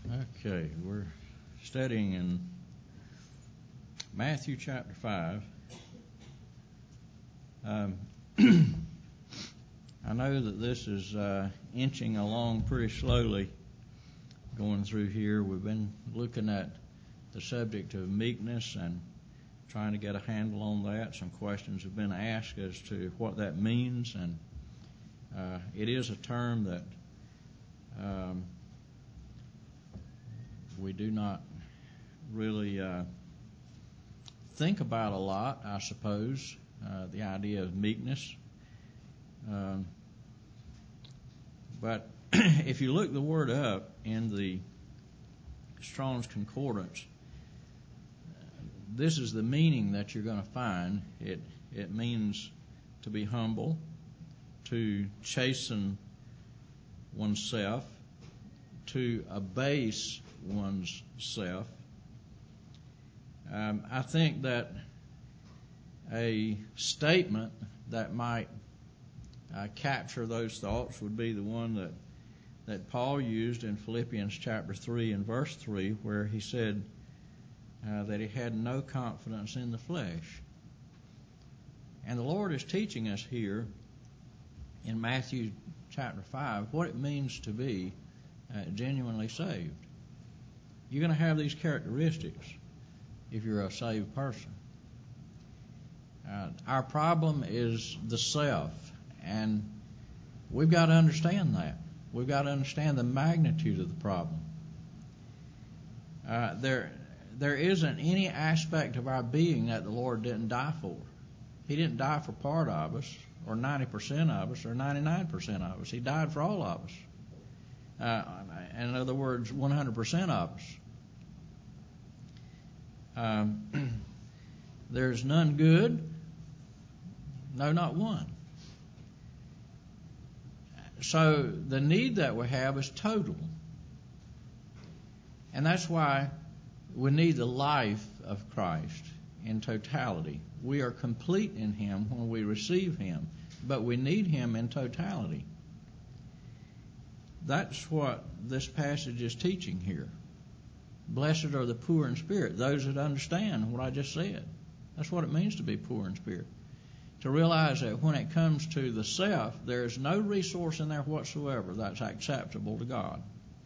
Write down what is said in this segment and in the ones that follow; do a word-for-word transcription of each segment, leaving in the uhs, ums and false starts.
Okay, we're studying in Matthew chapter five. Um, I know that this is uh, inching along pretty slowly going through here. We've been looking at the subject of meekness and trying to get a handle on that. Some questions have been asked as to what that means, and uh, it is a term that um, we do not really uh, think about a lot, I suppose, uh, the idea of meekness. Um, but if you look the word up in the Strong's Concordance, this is the meaning that you're going to find. It it means to be humble, to chasten oneself, to abase one's self. Um, I think that a statement that might uh, capture those thoughts would be the one that that Paul used in Philippians chapter three and verse three, where he said uh, that he had no confidence in the flesh. And the Lord is teaching us here in Matthew chapter five what it means to be uh, genuinely saved. You're going to have these characteristics if you're a saved person. Uh, our problem is the self, and we've got to understand that. We've got to understand the magnitude of the problem. Uh, there, there isn't any aspect of our being that the Lord didn't die for. He didn't die for part of us, or ninety percent of us, or ninety-nine percent of us. He died for all of us. Uh, in other words, one hundred percent of us. Um, there's none good, no, not one. So the need that we have is total. And that's why we need the life of Christ in totality. We are complete in Him when we receive Him, but we need Him in totality. That's what this passage is teaching here. Blessed are the poor in spirit, those that understand what I just said. That's what it means to be poor in spirit. To realize that when it comes to the self, there is no resource in there whatsoever that's acceptable to God.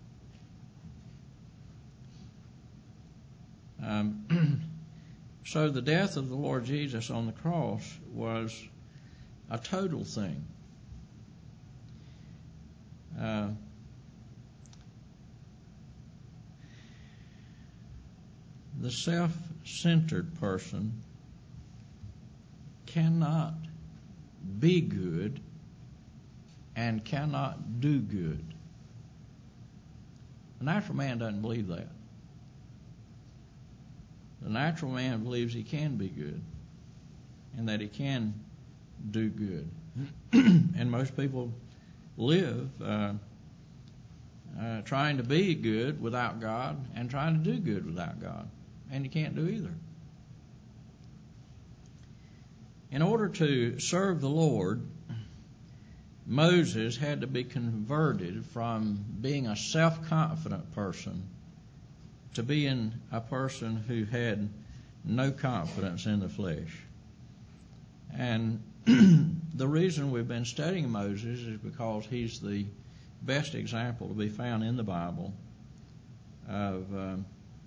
Um, so the death of the Lord Jesus on the cross was a total thing. Uh, the self-centered person cannot be good and cannot do good. The natural man doesn't believe that. The natural man believes he can be good and that he can do good. And most people live uh, uh, trying to be good without God and trying to do good without God. And you can't do either. In order to serve the Lord, Moses had to be converted from being a self-confident person to being a person who had no confidence in the flesh. And the reason we've been studying Moses is because he's the best example to be found in the Bible of um,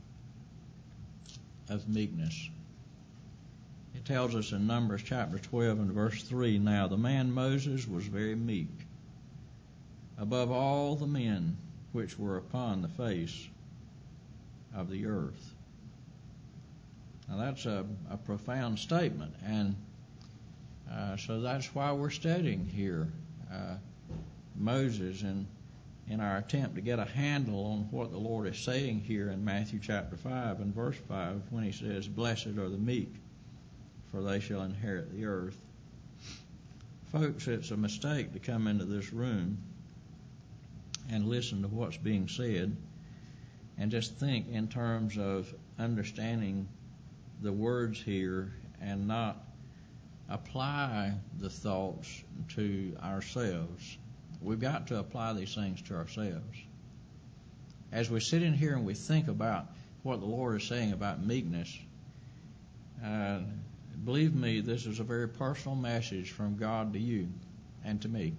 of meekness. It tells us in Numbers chapter twelve and verse three, now the man Moses was very meek, above all the men which were upon the face of the earth. Now that's a, a profound statement, and uh, so that's why we're studying here uh, Moses and in our attempt to get a handle on what the Lord is saying here in Matthew chapter five and verse five when He says, blessed are the meek, for they shall inherit the earth. Folks, it's a mistake to come into this room and listen to what's being said and just think in terms of understanding the words here and not apply the thoughts to ourselves. We've got to apply these things to ourselves. as we sit in here and we think about what the Lord is saying about meekness, uh, believe me, this is a very personal message from God to you and to me.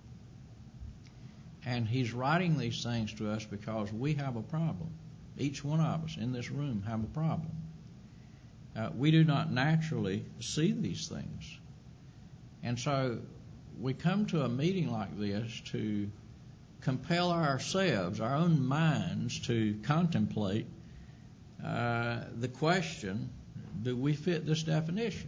And He's writing these things to us because we have a problem. Each one of us in this room have a problem. Uh, we do not naturally see these things. And so we come to a meeting like this to compel ourselves, our own minds, to contemplate uh, the question, do we fit this definition?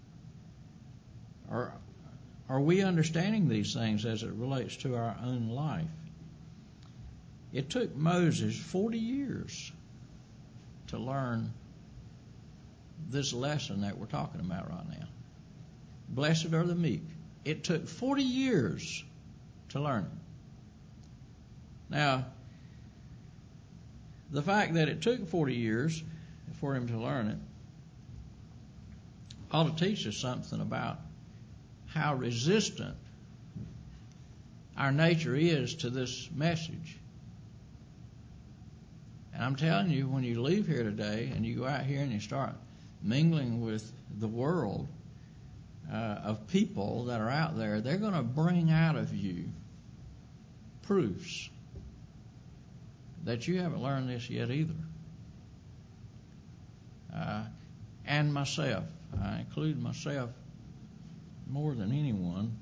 Or are we understanding these things as it relates to our own life? It took Moses forty years to learn this lesson that we're talking about right now. Blessed are the meek. It took forty years to learn it. Now, the fact that it took forty years for him to learn it ought to teach us something about how resistant our nature is to this message. And I'm telling you, when you leave here today and you go out here and you start mingling with the world uh, of people that are out there, they're going to bring out of you proofs that you haven't learned this yet either. Uh, and myself, I include myself more than anyone.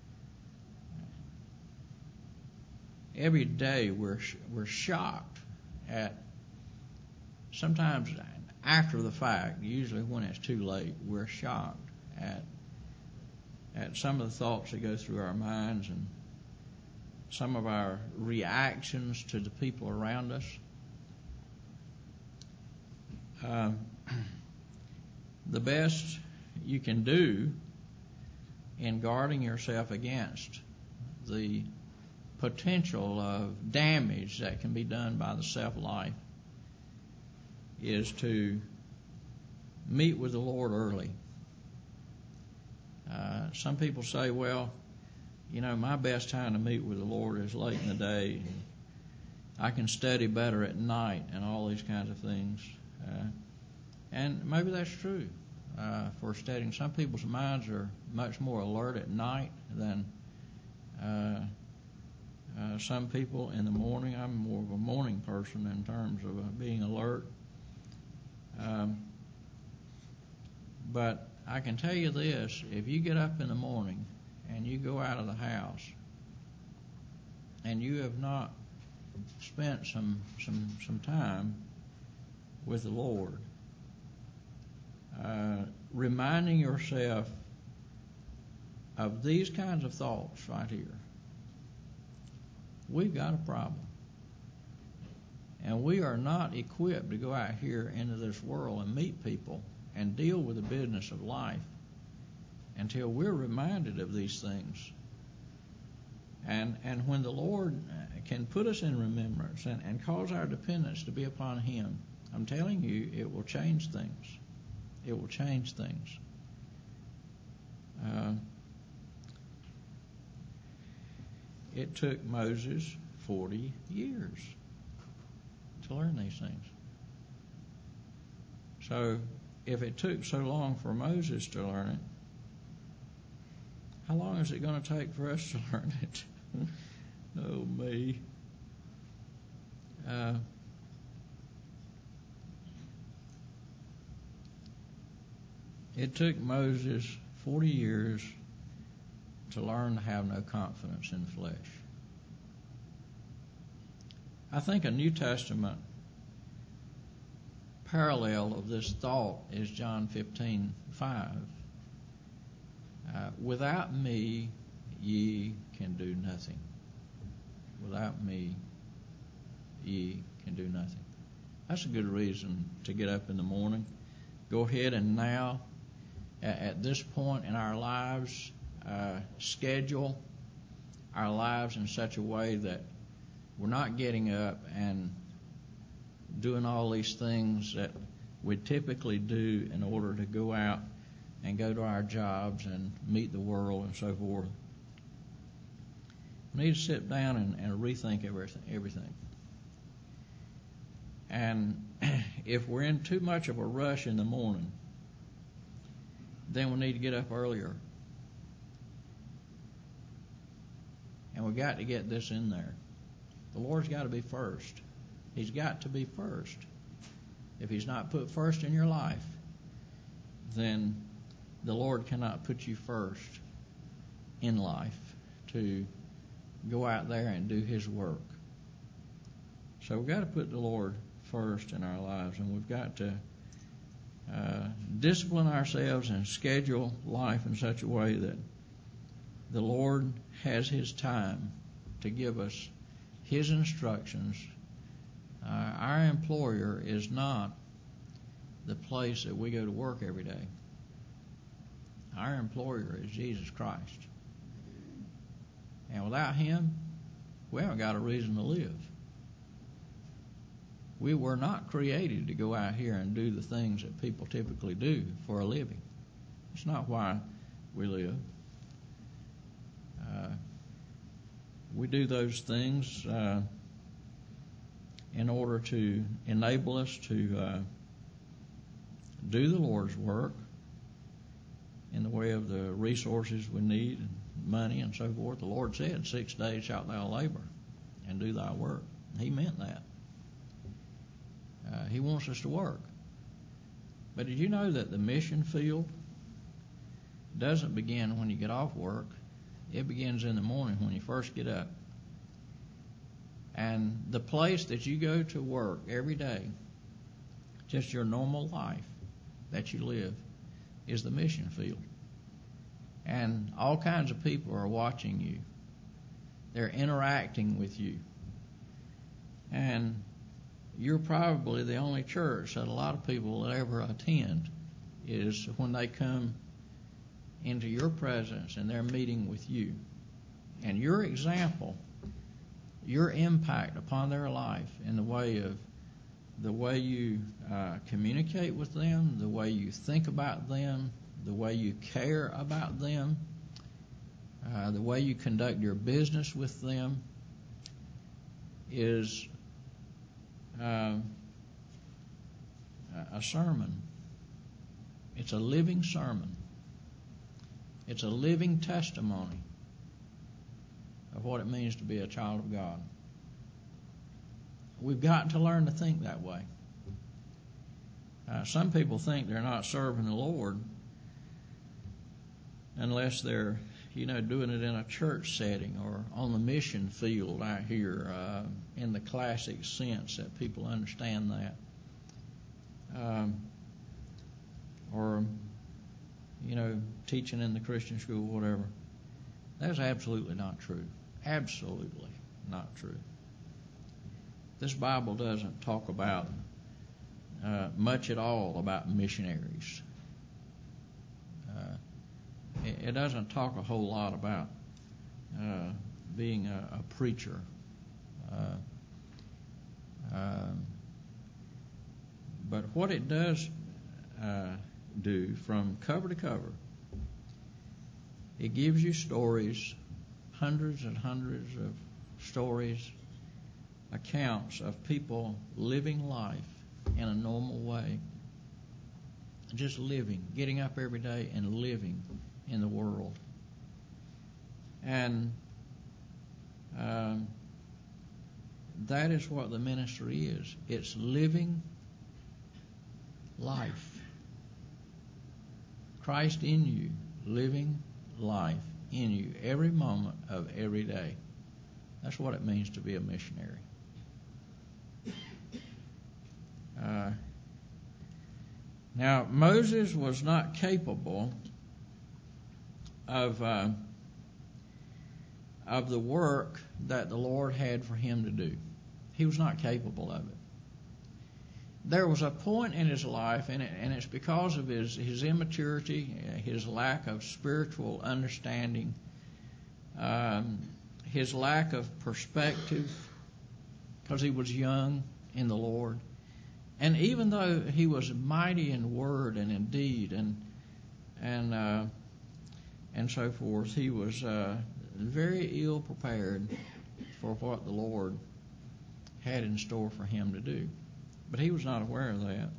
Every day we're we're shocked at, sometimes after the fact, usually when it's too late, we're shocked at at some of the thoughts that go through our minds and some of our reactions to the people around us. Uh, the best you can do in guarding yourself against the potential of damage that can be done by the self-life is to meet with the Lord early. Uh, some people say, well, you know, my best time to meet with the Lord is late in the day. I can study better at night and all these kinds of things. Uh, and maybe that's true uh, for studying. Some people's minds are much more alert at night than uh, uh, some people in the morning. I'm more of a morning person in terms of uh, being alert. Um, but I can tell you this, if you get up in the morning and you go out of the house and you have not spent some some some time with the Lord, uh, reminding yourself of these kinds of thoughts right here, we've got a problem. And we are not equipped to go out here into this world and meet people and deal with the business of life until we're reminded of these things. And and when the Lord can put us in remembrance and, and cause our dependence to be upon Him, I'm telling you, it will change things. It will change things. Uh, it took Moses forty years to learn these things. So if it took so long for Moses to learn it, how long is it going to take for us to learn it? Oh, me. Uh, it took Moses forty years to learn to have no confidence in the flesh. I think a New Testament parallel of this thought is John fifteen five. Uh, without me, ye can do nothing. Without me, ye can do nothing. That's a good reason to get up in the morning. Go ahead and now, at, at this point in our lives, uh, schedule our lives in such a way that we're not getting up and doing all these things that we typically do in order to go out and go to our jobs and meet the world and so forth. We need to sit down and, and rethink everything. everything. And if we're in too much of a rush in the morning, then we need to get up earlier. And we've got to get this in there. The Lord's got to be first. He's got to be first. If He's not put first in your life, then the Lord cannot put you first in life to go out there and do His work. So we've got to put the Lord first in our lives, and we've got to uh, discipline ourselves and schedule life in such a way that the Lord has His time to give us His instructions. Uh, our employer is not the place that we go to work every day. Our employer is Jesus Christ. And without Him, we haven't got a reason to live. We were not created to go out here and do the things that people typically do for a living. It's not why we live. Uh, we do those things uh, in order to enable us to uh, do the Lord's work in the way of the resources we need, and money and so forth. The Lord said, six days shalt thou labor and do thy work. He meant that. Uh, he wants us to work. But did you know that the mission field doesn't begin when you get off work? It begins in the morning when you first get up. And the place that you go to work every day, just your normal life that you live, is the mission field. And all kinds of people are watching you. They're interacting with you. And you're probably the only church that a lot of people will ever attend is when they come into your presence and they're meeting with you. And your example, your impact upon their life in the way of the way you uh, communicate with them, the way you think about them, the way you care about them, uh, the way you conduct your business with them is uh, a sermon. It's a living sermon. It's a living testimony of what it means to be a child of God. We've got to learn to think that way. Uh, some people think they're not serving the Lord unless they're, you know, doing it in a church setting or on the mission field out here uh, in the classic sense that people understand that. Um, or, you know, teaching in the Christian school, whatever. That's absolutely not true. Absolutely not true. This Bible doesn't talk about uh, much at all about missionaries. Uh, it, it doesn't talk a whole lot about uh, being a, a preacher. Uh, um, but what it does uh, do from cover to cover, it gives you stories, hundreds and hundreds of stories, accounts of people living life in a normal way, just living, getting up every day and living in the world. And um, that is what the ministry is. It's living life. Christ in you, living life in you every moment of every day. That's what it means to be a missionary. Uh, now, Moses was not capable of uh, of the work that the Lord had for him to do. He was not capable of it. There was a point in his life, and, it, and it's because of his, his immaturity, his lack of spiritual understanding, um, his lack of perspective, because he was young in the Lord. And even though he was mighty in word and in deed and and uh, and so forth, he was uh, very ill prepared for what the Lord had in store for him to do. But he was not aware of that.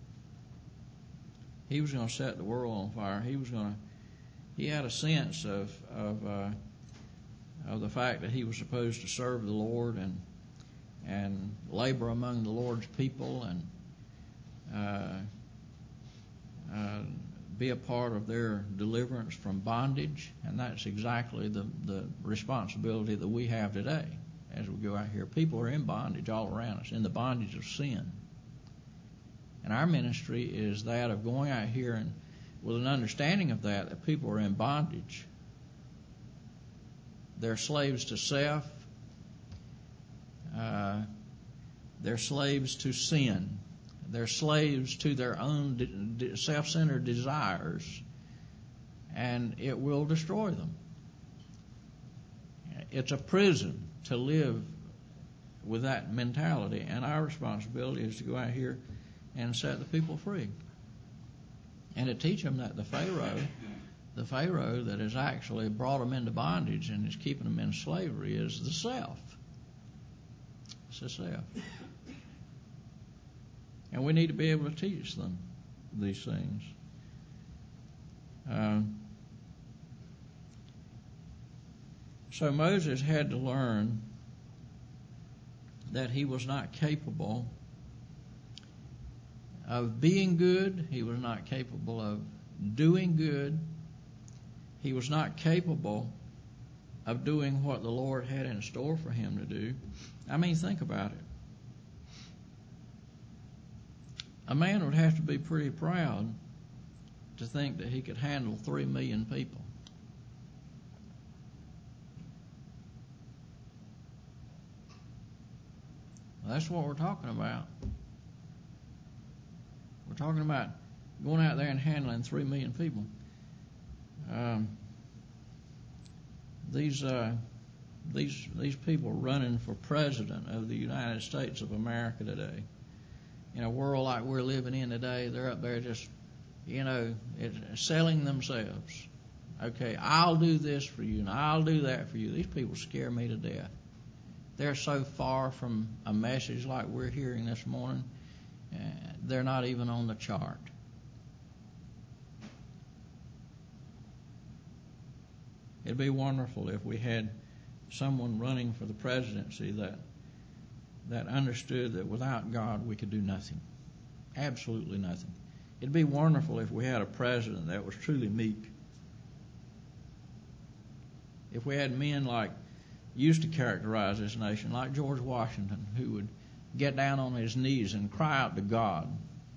He was going to set the world on fire. He was going to. He had a sense of of uh, of the fact that he was supposed to serve the Lord and and labor among the Lord's people and uh, uh, be a part of their deliverance from bondage. And that's exactly the the responsibility that we have today as we go out here. People are in bondage all around us, in the bondage of sin. And our ministry is that of going out here and with an understanding of that, that people are in bondage. They're slaves to self. Uh, they're slaves to sin. They're slaves to their own de- de- self-centered desires, and it will destroy them. It's a prison to live with that mentality, and our responsibility is to go out here and set the people free. And to teach them that the Pharaoh, the Pharaoh that has actually brought them into bondage and is keeping them in slavery is the self. It's the self. And we need to be able to teach them these things. Uh, so Moses had to learn that he was not capable of being good. He was not capable of doing good. He was not capable of doing what the Lord had in store for him to do. I mean, think about it. A man would have to be pretty proud to think that he could handle three million people. Well, that's what we're talking about. We're talking about going out there and handling three million people. Um, these uh, these these people running for president of the United States of America today, in a world like we're living in today, they're up there just, you know, it, selling themselves. Okay, I'll do this for you and I'll do that for you. These people scare me to death. They're so far from a message like we're hearing this morning. Uh, they're not even on the chart. It'd be wonderful if we had someone running for the presidency that that understood that without God we could do nothing. Absolutely nothing. It'd be wonderful if we had a president that was truly meek. If we had men like used to characterize this nation, like George Washington, who would get down on his knees and cry out to God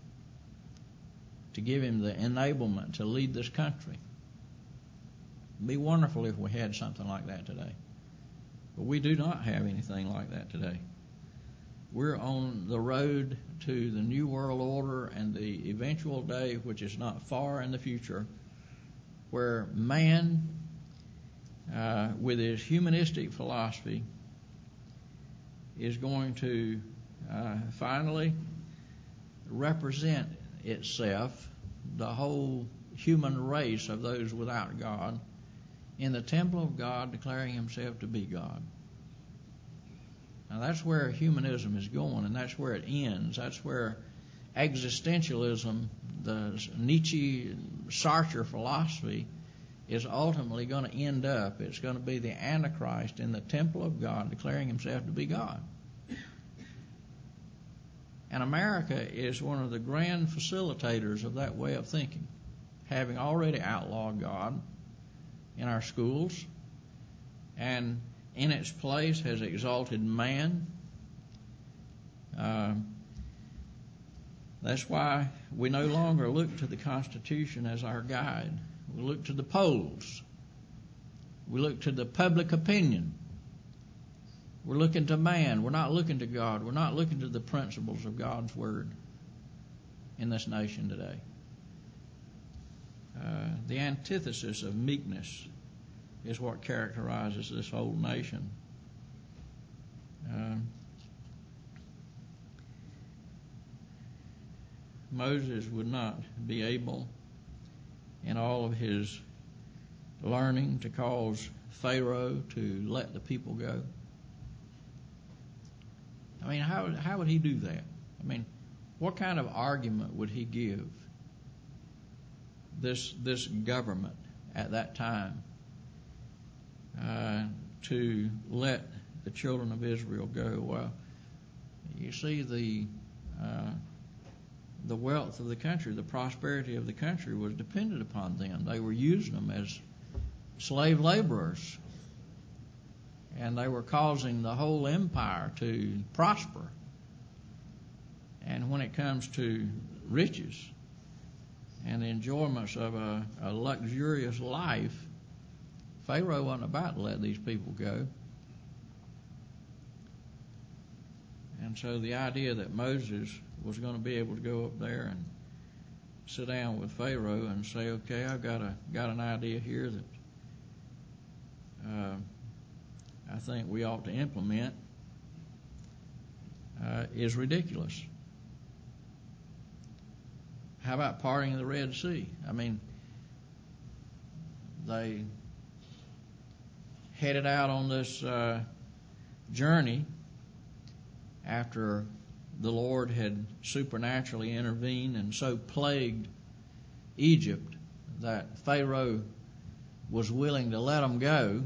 to give him the enablement to lead this country. It'd be wonderful if we had something like that today. But we do not have anything like that today. We're on the road to the New World Order and the eventual day, which is not far in the future, where man, uh, with his humanistic philosophy, is going to uh, finally represent itself, the whole human race of those without God, in the temple of God, declaring himself to be God. Now that's where humanism is going, and that's where it ends. That's where existentialism, the Nietzsche Sartre philosophy, is ultimately going to end up. It's going to be the Antichrist in the temple of God, declaring himself to be God. And America is one of the grand facilitators of that way of thinking, having already outlawed God in our schools, and in its place has exalted man. Uh, that's why we no longer look to the Constitution as our guide. We look to the polls. We look to the public opinion. We're looking to man. We're not looking to God. We're not looking to the principles of God's Word in this nation today. Uh, the antithesis of meekness is what characterizes this whole nation. Uh, Moses would not be able, in all of his learning, to cause Pharaoh to let the people go. I mean, how how would he do that? I mean, What kind of argument would he give this this government at that time uh, to let the children of Israel go? Well, you see, the uh, the wealth of the country, the prosperity of the country was dependent upon them. They were using them as slave laborers, and they were causing the whole empire to prosper. And when it comes to riches and the enjoyments of a, a luxurious life, Pharaoh wasn't about to let these people go. And so the idea that Moses was going to be able to go up there and sit down with Pharaoh and say, okay, I've got a got an idea here that uh, I think we ought to implement, uh, is ridiculous. How about parting the Red Sea? I mean, they headed out on this uh, journey after the Lord had supernaturally intervened and so plagued Egypt that Pharaoh was willing to let them go.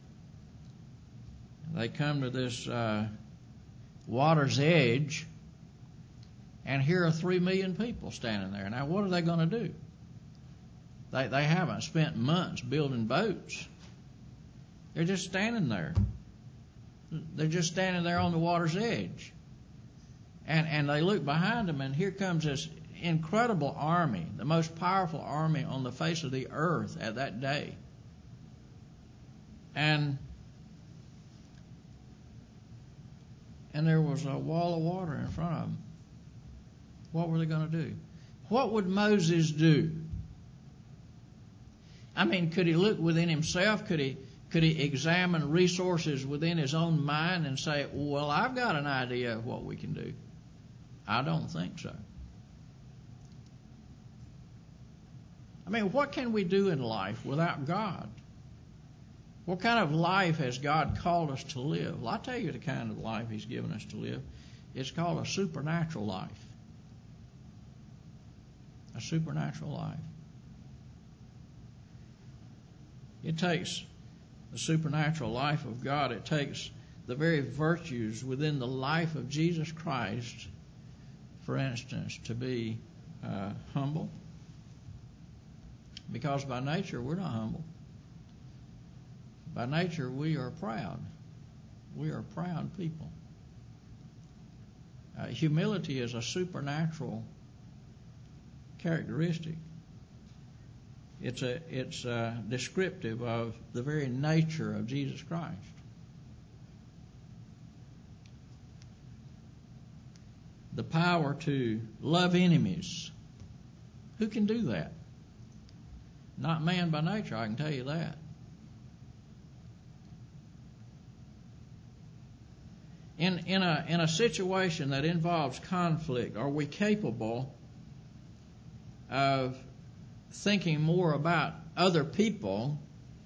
They come to this uh, water's edge, and here are three million people standing there. Now, what are they going to do? They they haven't spent months building boats. They're just standing there. They're just standing there on the water's edge. And and they look behind them, and here comes this incredible army, the most powerful army on the face of the earth at that day. And and there was a wall of water in front of them. What were they going to do? What would Moses do? I mean, could he look within himself? Could he could he examine resources within his own mind and say, well, I've got an idea of what we can do? I don't think so. I mean, what can we do in life without God? What kind of life has God called us to live? Well, I'll tell you the kind of life He's given us to live. It's called a supernatural life. A supernatural life. It takes the supernatural life of God. It takes the very virtues within the life of Jesus Christ, for instance, to be uh, humble. Because by nature we're not humble. By nature we are proud. We are proud people. Uh, humility is a supernatural characteristic. It's a it's a descriptive of the very nature of Jesus Christ. The power to love enemies. Who can do that? Not man by nature, I can tell you that. In in a in a situation that involves conflict, are we capable of thinking more about other people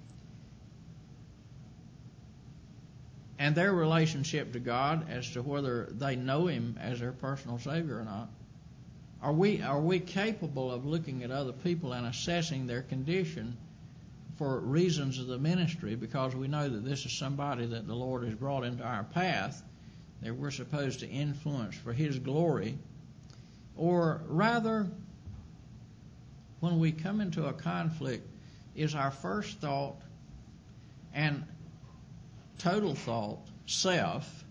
and their relationship to God as to whether they know Him as their personal Savior or not? Are we are we capable of looking at other people and assessing their condition for reasons of the ministry, because we know that this is somebody that the Lord has brought into our path that we're supposed to influence for His glory? Or rather, when we come into a conflict, is our first thought and total thought self,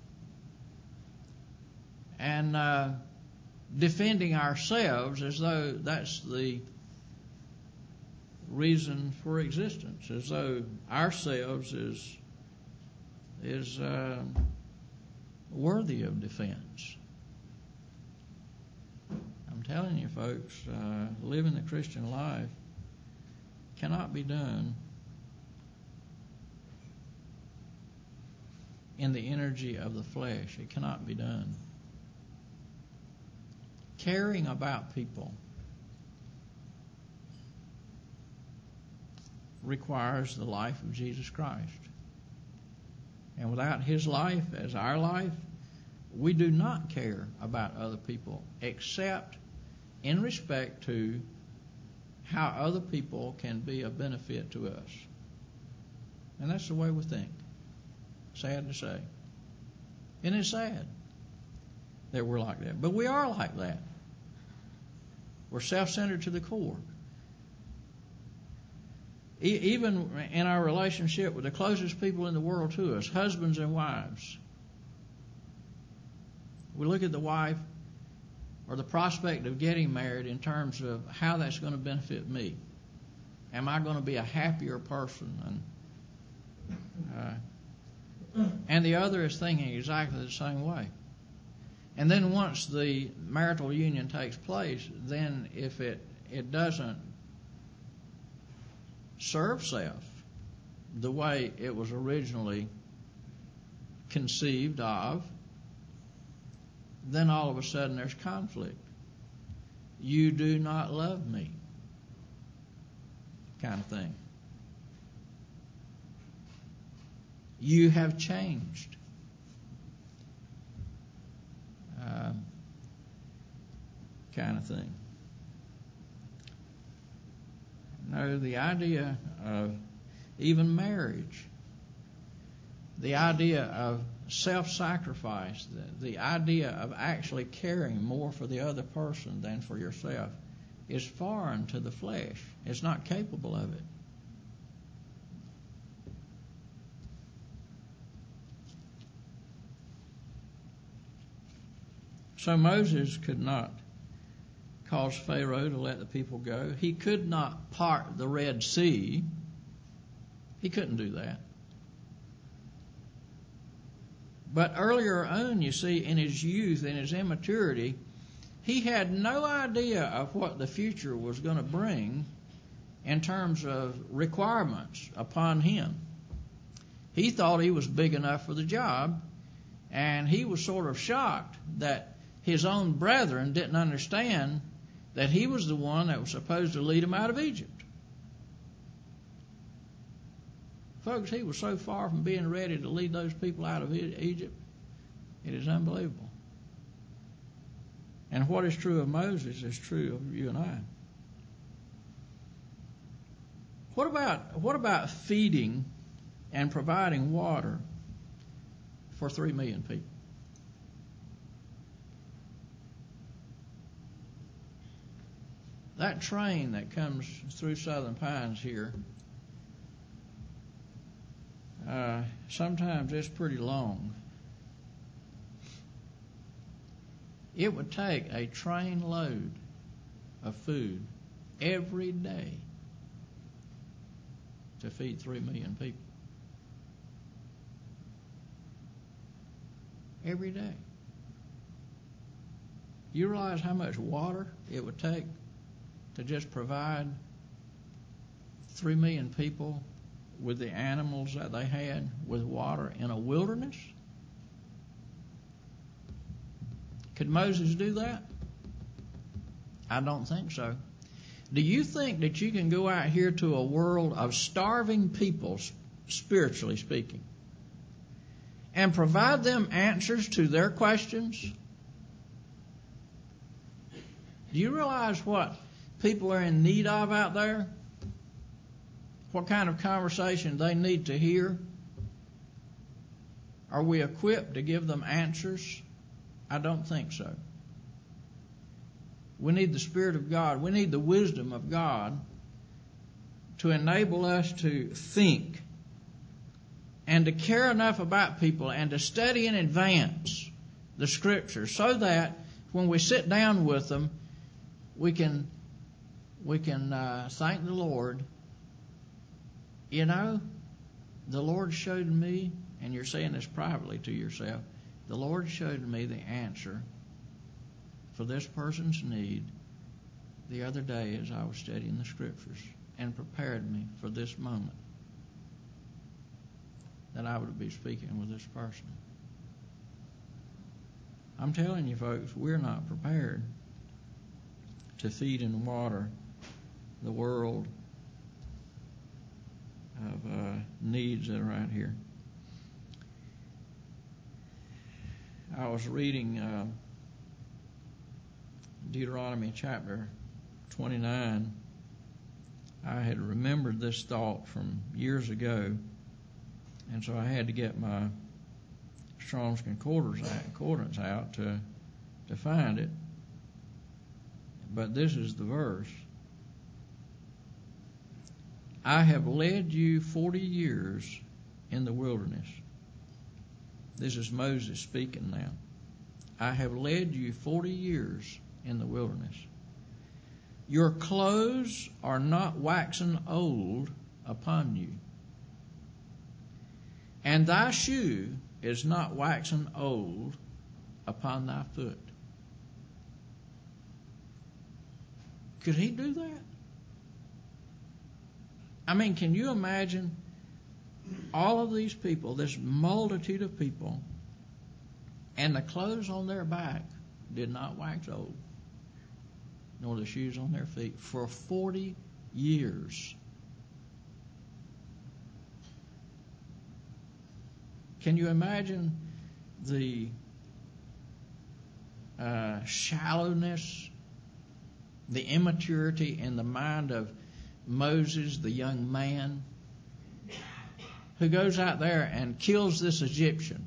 and uh, defending ourselves as though that's the reason for existence, as though ourselves is is uh, worthy of defense? I'm telling you, folks, uh, living the Christian life cannot be done in the energy of the flesh. It cannot be done. Caring about people requires the life of Jesus Christ. And without His life as our life, we do not care about other people except in respect to how other people can be a benefit to us. And that's the way we think. Sad to say. Isn't it sad that we're like that? But we are like that. We're self-centered to the core. E- even in our relationship with the closest people in the world to us, husbands and wives, we look at the wife or the prospect of getting married in terms of how that's going to benefit me. Am I going to be a happier person? And, uh, and the other is thinking exactly the same way. And then once the marital union takes place, then if it, it doesn't serve self the way it was originally conceived of, then all of a sudden there's conflict. You do not love me, kind of thing. You have changed. Uh, kind of thing. No, the idea of even marriage, the idea of self-sacrifice, the, the idea of actually caring more for the other person than for yourself is foreign to the flesh. It's not capable of it. So Moses could not cause Pharaoh to let the people go. He could not part the Red Sea. He couldn't do that. But earlier on, you see, in his youth, in his immaturity, he had no idea of what the future was going to bring in terms of requirements upon him. He thought he was big enough for the job, and he was sort of shocked that his own brethren didn't understand that he was the one that was supposed to lead them out of Egypt. Folks, he was so far from being ready to lead those people out of Egypt, it is unbelievable. And what is true of Moses is true of you and I. What about what about feeding and providing water for three million people? That train that comes through Southern Pines here, uh, sometimes it's pretty long. It would take a train load of food every day to feed three million people. Every day. You realize how much water it would take to just provide three million people with the animals that they had with water in a wilderness? Could Moses do that? I don't think so. Do you think that you can go out here to a world of starving people, spiritually speaking, and provide them answers to their questions? Do you realize what people are in need of out there? What kind of conversation they need to hear? Are we equipped to give them answers? I don't think so. We need the Spirit of God. We need the wisdom of God to enable us to think and to care enough about people and to study in advance the Scriptures so that when we sit down with them, we can we can uh, thank the Lord. You know, the Lord showed me, and you're saying this privately to yourself, the Lord showed me the answer for this person's need the other day as I was studying the Scriptures and prepared me for this moment that I would be speaking with this person. I'm telling you, folks, we're not prepared to feed and water the world of uh, needs that are out here. I, was reading uh, Deuteronomy chapter twenty-nine, I had remembered this thought from years ago, and so I had to get my Strong's Concordance out to to find it. But this is the verse. I have led you forty years in the wilderness. This is Moses speaking now. I have led you forty years in the wilderness. Your clothes are not waxen old upon you, and thy shoe is not waxen old upon thy foot. Could he do that? I mean, can you imagine all of these people, this multitude of people, and the clothes on their back did not wax old, nor the shoes on their feet, for forty years. Can you imagine the uh, shallowness, the immaturity in the mind of Moses, the young man, who goes out there and kills this Egyptian,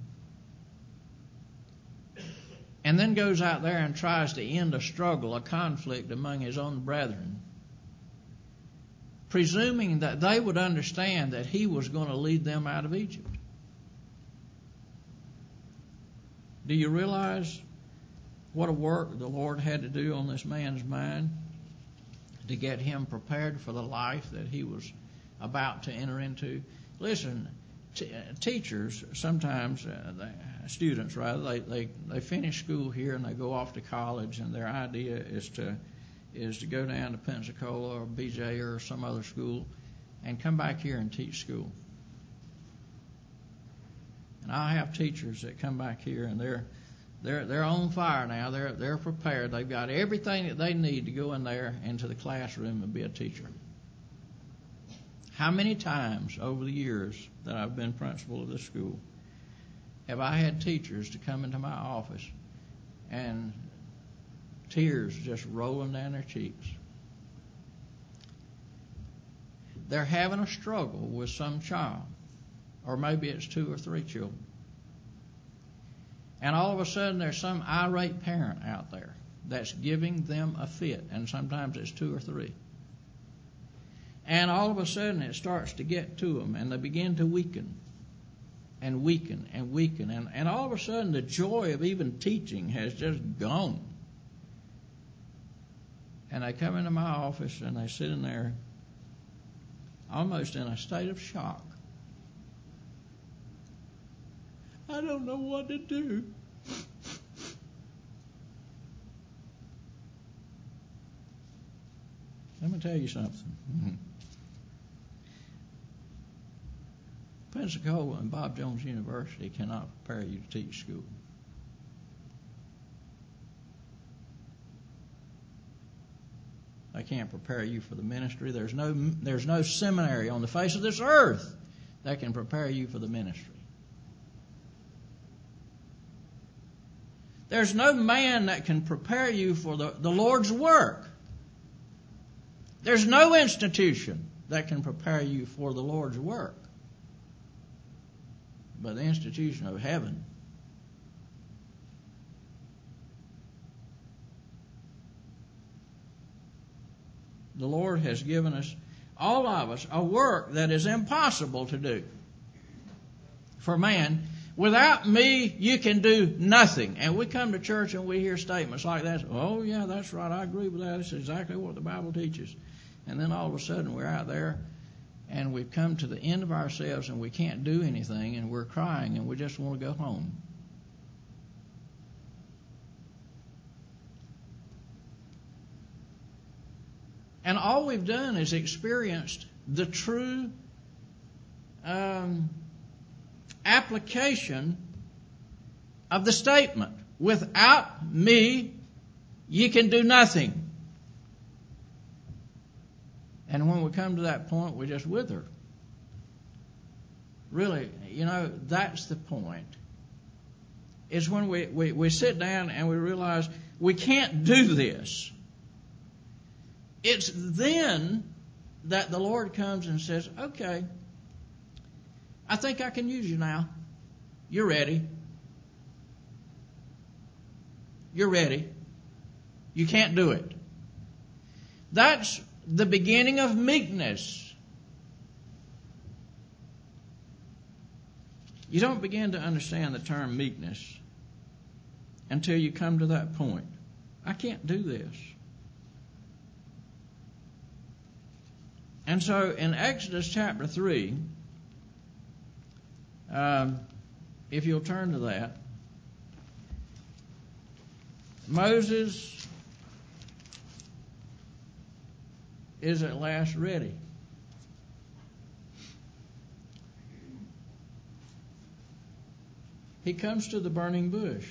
and then goes out there and tries to end a struggle, a conflict among his own brethren, presuming that they would understand that he was going to lead them out of Egypt? Do you realize what a work the Lord had to do on this man's mind to get him prepared for the life that he was about to enter into? Listen, t- teachers sometimes, uh, they, students rather, they, they, they finish school here and they go off to college, and their idea is to is to go down to Pensacola or B J or some other school and come back here and teach school. And I have teachers that come back here and they're they're they're on fire now. They're they're prepared. They've got everything that they need to go in there into the classroom and be a teacher. How many times over the years that I've been principal of this school have I had teachers to come into my office and tears just rolling down their cheeks? They're having a struggle with some child, or maybe it's two or three children. And all of a sudden there's some irate parent out there that's giving them a fit, and sometimes it's two or three. And all of a sudden it starts to get to them, and they begin to weaken and weaken and weaken. And, and all of a sudden the joy of even teaching has just gone. And they come into my office and they sit in there almost in a state of shock. I don't know what to do. Let me tell you something. Mm-hmm. Pensacola and Bob Jones University cannot prepare you to teach school. They can't prepare you for the ministry. There's no, there's no seminary on the face of this earth that can prepare you for the ministry. There's no man that can prepare you for the, the Lord's work. There's no institution that can prepare you for the Lord's work. But the institution of heaven. The Lord has given us, all of us, a work that is impossible to do for man. Without me, you can do nothing. And we come to church and we hear statements like that. Oh, yeah, that's right. I agree with that. It's exactly what the Bible teaches. And then all of a sudden we're out there and we've come to the end of ourselves and we can't do anything and we're crying and we just want to go home. And all we've done is experienced the true um, application of the statement. Without me, you can do nothing. And when we come to that point, we just wither. Really, you know, that's the point is when we, we, we sit down and we realize we can't do this. It's then that the Lord comes and says, okay, I think I can use you now. You're ready. You're ready. You can't do it. That's the beginning of meekness. You don't begin to understand the term meekness until you come to that point. I can't do this. And so in Exodus chapter three, um, if you'll turn to that, Moses is at last ready. He comes to the burning bush.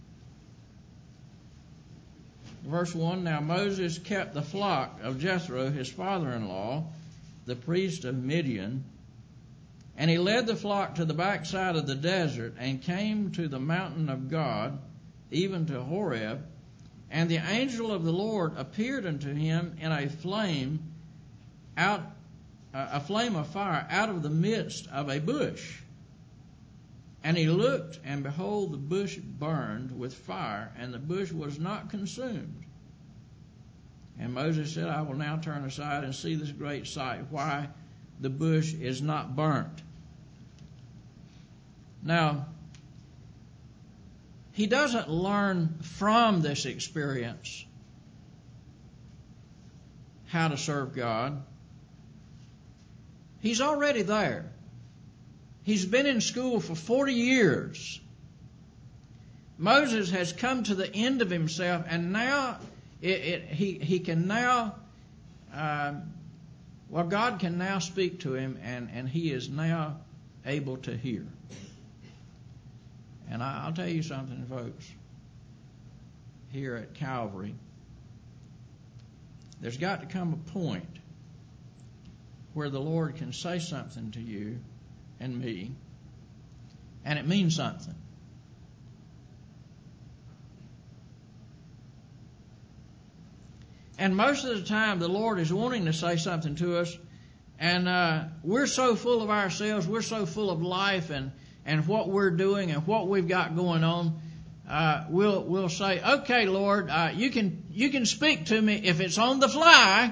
Verse one, now Moses kept the flock of Jethro, his father-in-law, the priest of Midian, and he led the flock to the backside of the desert and came to the mountain of God, even to Horeb, and the angel of the Lord appeared unto him in a flame out, uh, a flame of fire out of the midst of a bush. And he looked, and behold, the bush burned with fire, and the bush was not consumed. And Moses said, I will now turn aside and see this great sight, why the bush is not burnt. Now, he doesn't learn from this experience how to serve God. He's already there. He's been in school for forty years. Moses has come to the end of himself, and now it, it, he, he can now, um, well, God can now speak to him, and, and he is now able to hear. And I, I'll tell you something, folks, here at Calvary, there's got to come a point where the Lord can say something to you and me, and it means something. And most of the time, the Lord is wanting to say something to us, and uh, we're so full of ourselves, we're so full of life and, and what we're doing and what we've got going on. Uh, we'll we'll say, "Okay, Lord, uh, you can you can speak to me if it's on the fly."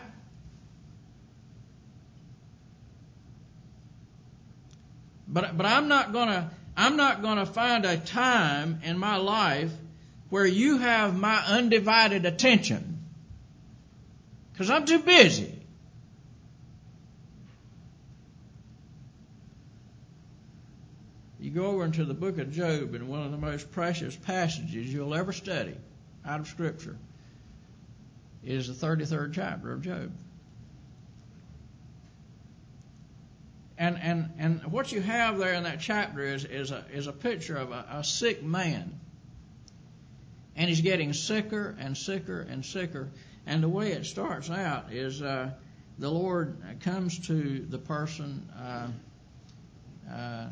But but I'm not gonna I'm not gonna find a time in my life where you have my undivided attention, because I'm too busy. You go over into the book of Job, and one of the most precious passages you'll ever study out of Scripture is the thirty-third chapter of Job. And and and what you have there in that chapter is is a is a picture of a, a sick man, and he's getting sicker and sicker and sicker. And the way it starts out is uh, the Lord comes to the person, uh, uh,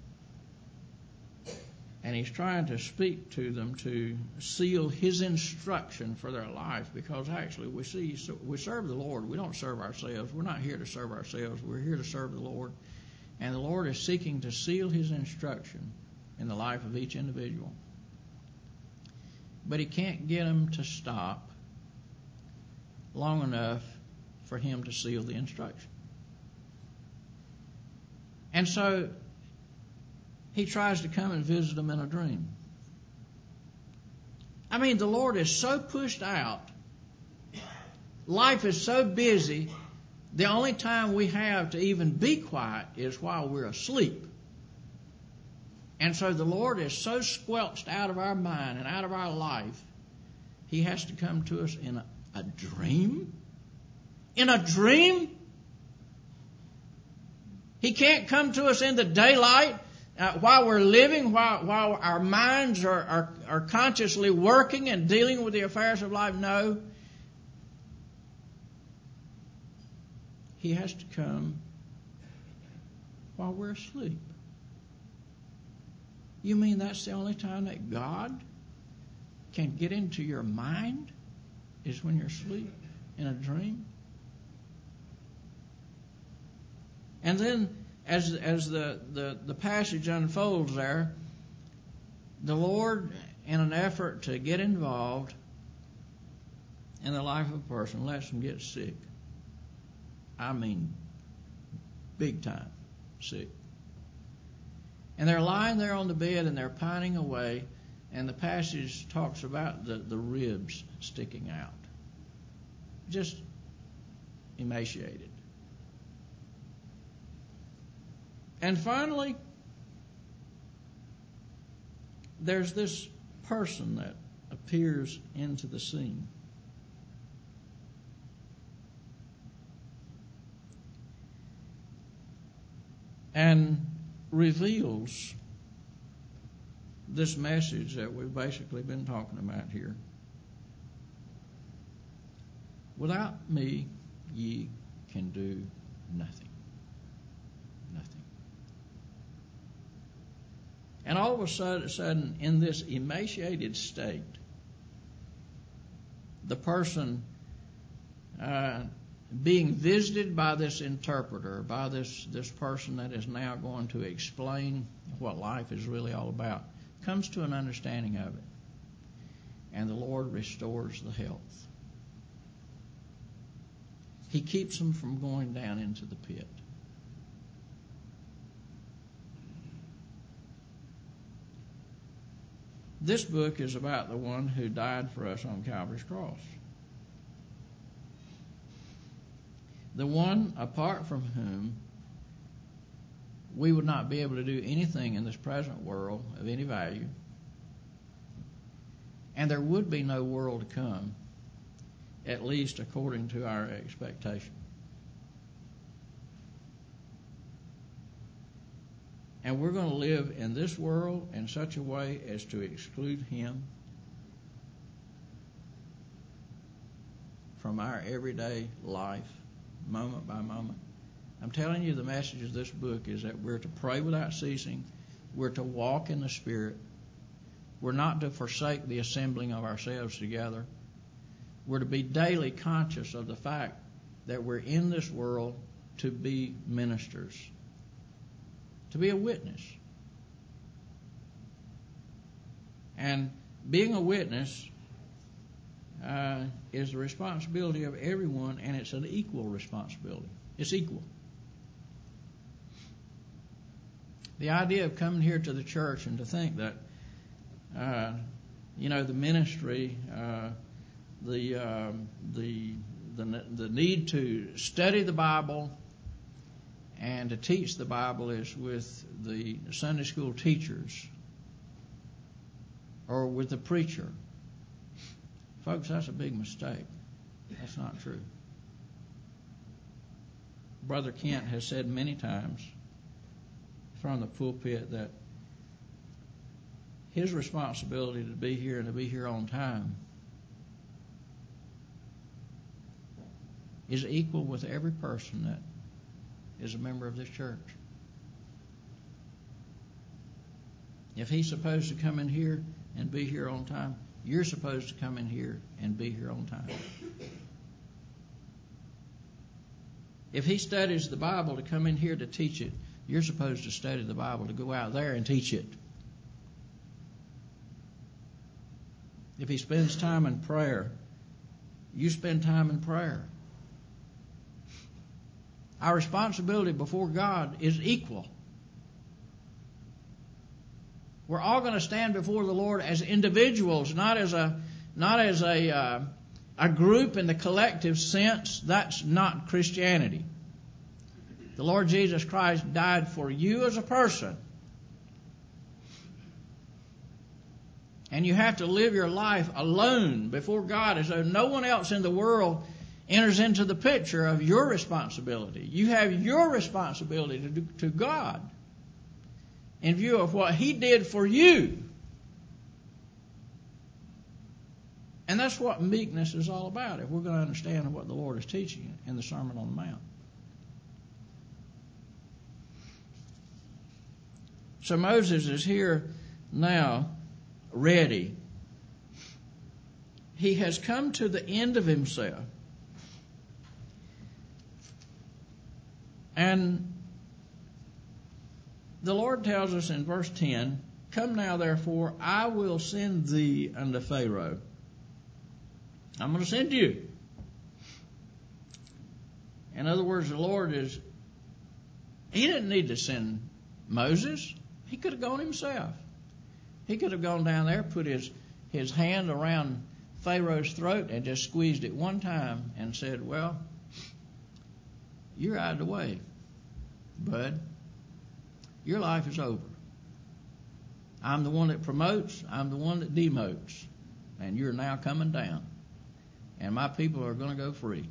and he's trying to speak to them to seal His instruction for their life. Because actually, we see we serve the Lord. We don't serve ourselves. We're not here to serve ourselves. We're here to serve the Lord. And the Lord is seeking to seal His instruction in the life of each individual. But He can't get them to stop long enough for Him to seal the instruction. And so He tries to come and visit them in a dream. I mean, the Lord is so pushed out. Life is so busy. The only time we have to even be quiet is while we're asleep. And so the Lord is so squelched out of our mind and out of our life, He has to come to us in a, a dream? In a dream? He can't come to us in the daylight uh, while we're living, while, while our minds are, are, are consciously working and dealing with the affairs of life. No. He has to come while we're asleep. You mean that's the only time that God can get into your mind is when you're asleep in a dream? And then as as the, the, the passage unfolds there, the Lord, in an effort to get involved in the life of a person, lets them get sick. I mean, big time sick. And they're lying there on the bed and they're pining away, and the passage talks about the, the ribs sticking out. Just emaciated. And finally, there's this person that appears into the scene. And reveals this message that we've basically been talking about here. Without me, ye can do nothing. Nothing. And all of a sudden, in this emaciated state, the person uh, being visited by this interpreter, by this, this person that is now going to explain what life is really all about, comes to an understanding of it. And the Lord restores the health. He keeps them from going down into the pit. This book is about the one who died for us on Calvary's cross. The one apart from whom we would not be able to do anything in this present world of any value, and there would be no world to come, at least according to our expectation. And we're going to live in this world in such a way as to exclude Him from our everyday life, moment by moment. I'm telling you, the message of this book is that we're to pray without ceasing. We're to walk in the Spirit. We're not to forsake the assembling of ourselves together. We're to be daily conscious of the fact that we're in this world to be ministers, to be a witness. And being a witness uh, is the responsibility of everyone, and it's an equal responsibility. It's equal. The idea of coming here to the church and to think that, uh, you know, the ministry, uh, the, uh, the the the need to study the Bible and to teach the Bible is with the Sunday school teachers or with the preacher. Folks, that's a big mistake. That's not true. Brother Kent has said many times from the pulpit that his responsibility to be here and to be here on time is equal with every person that is a member of this church. If he's supposed to come in here and be here on time, you're supposed to come in here and be here on time. If he studies the Bible to come in here to teach it, you're supposed to study the Bible to go out there and teach it. If he spends time in prayer, you spend time in prayer. Our responsibility before God is equal. We're all going to stand before the Lord as individuals, not as a not as a uh, a group in the collective sense. That's not Christianity. The Lord Jesus Christ died for you as a person. And you have to live your life alone before God as though no one else in the world enters into the picture of your responsibility. You have your responsibility to, do, to God in view of what He did for you. And that's what meekness is all about, if we're going to understand what the Lord is teaching in the Sermon on the Mount. So Moses is here now ready. He has come to the end of himself. And the Lord tells us in verse ten, "Come now, therefore, I will send thee unto Pharaoh." I'm going to send you. In other words, the Lord is, he didn't need to send Moses. He could have gone himself. He could have gone down there, put his, his hand around Pharaoh's throat and just squeezed it one time and said, "Well, you're out of the way, bud. Your life is over. I'm the one that promotes. I'm the one that demotes. And you're now coming down. And my people are going to go free.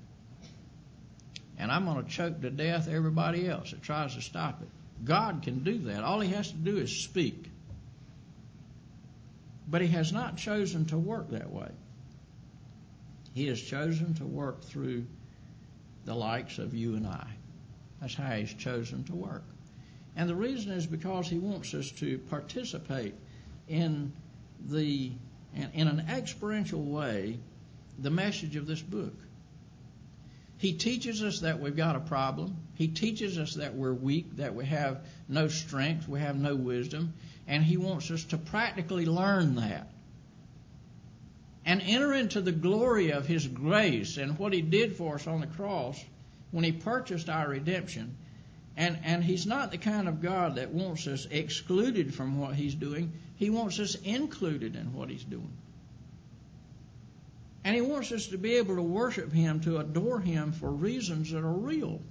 And I'm going to choke to death everybody else that tries to stop it." God can do that. All he has to do is speak. But he has not chosen to work that way. He has chosen to work through the likes of you and I. That's how he's chosen to work. And the reason is because he wants us to participate in the in, in an experiential way the message of this book. He teaches us that we've got a problem. He teaches us that we're weak, that we have no strength, we have no wisdom, and he wants us to practically learn that and enter into the glory of his grace and what he did for us on the cross when he purchased our redemption. And, and he's not the kind of God that wants us excluded from what he's doing. He wants us included in what he's doing. And he wants us to be able to worship him, to adore him for reasons that are real.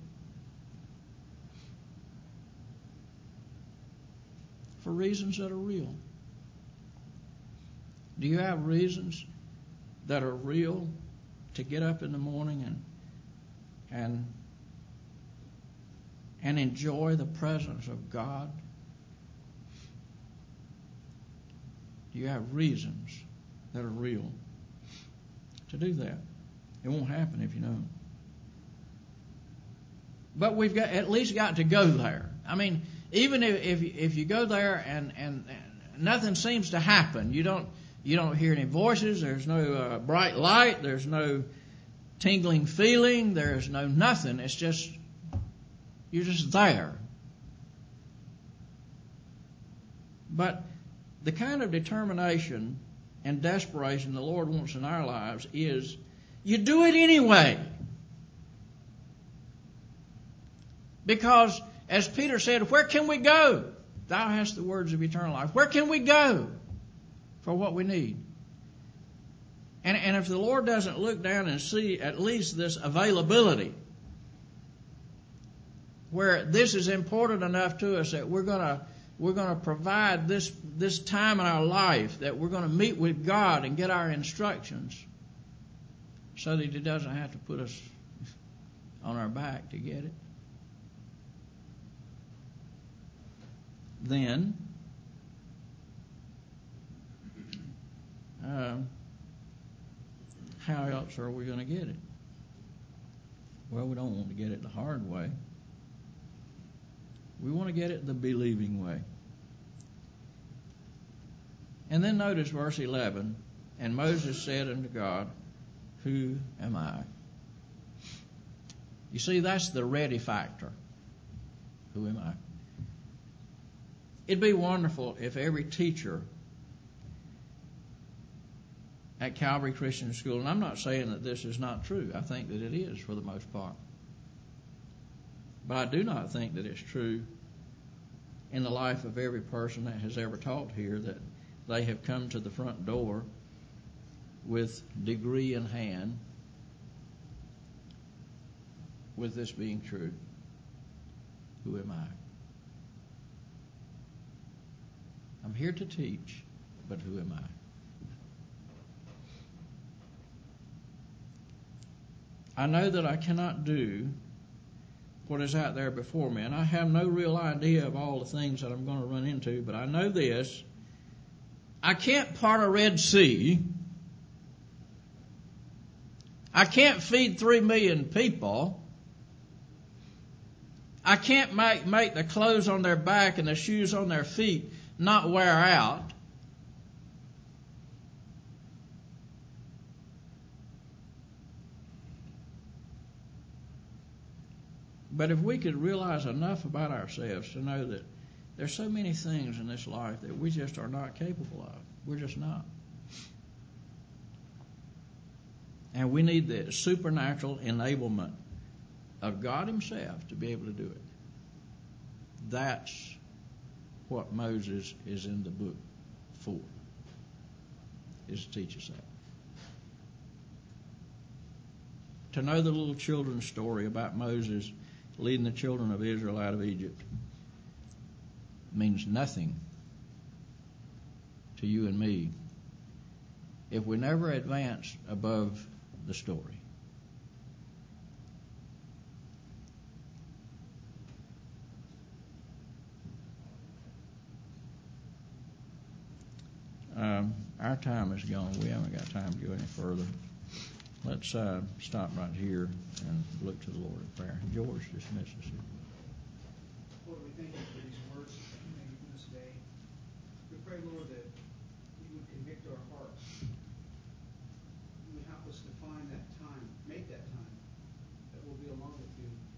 For reasons that are real. Do you have reasons that are real to get up in the morning and and and enjoy the presence of God? Do you have reasons that are real to do that? It won't happen if you don't. But we've got at least got to go there. I mean, even if if, if you go there and, and, and nothing seems to happen, you don't you don't hear any voices. There's no uh, bright light. There's no tingling feeling. There's no nothing. It's just you're just there. But the kind of determination and desperation the Lord wants in our lives is you do it anyway. Because, as Peter said, where can we go? Thou hast the words of eternal life. Where can we go for what we need? And, and if the Lord doesn't look down and see at least this availability, where this is important enough to us that we're going to we're going to provide this this time in our life, that we're going to meet with God and get our instructions, so that He doesn't have to put us on our back to get it. Then, uh, how else are we going to get it? Well, we don't want to get it the hard way. We want to get it the believing way. And then notice verse eleven. And Moses said unto God, Who am I? You see, that's the ready factor. Who am I? It'd be wonderful if every teacher at Calvary Christian School, and I'm not saying that this is not true. I think that it is for the most part. But I do not think that it's true in the life of every person that has ever taught here, that they have come to the front door with degree in hand, with this being true. Who am I? I'm here to teach, but who am I? I know that I cannot do what is out there before me, and I have no real idea of all the things that I'm going to run into, but I know this. I can't part a Red Sea. I can't feed three million people. I can't make, make the clothes on their back and the shoes on their feet not wear out. But if we could realize enough about ourselves to know that there's so many things in this life that we just are not capable of. We're just not. And we need the supernatural enablement of God Himself to be able to do it. That's what Moses is in the book for, is to teach us that. To know the little children's story about Moses leading the children of Israel out of Egypt means nothing to you and me if we never advance above the story. Um, our time is gone. We haven't got time to go any further. Let's uh, stop right here and look to the Lord in prayer. George dismisses you. Lord, we thank you for these words that you have given us today. We pray, Lord, that you would convict our hearts. You would help us to find that time, make that time that we'll be alone with you.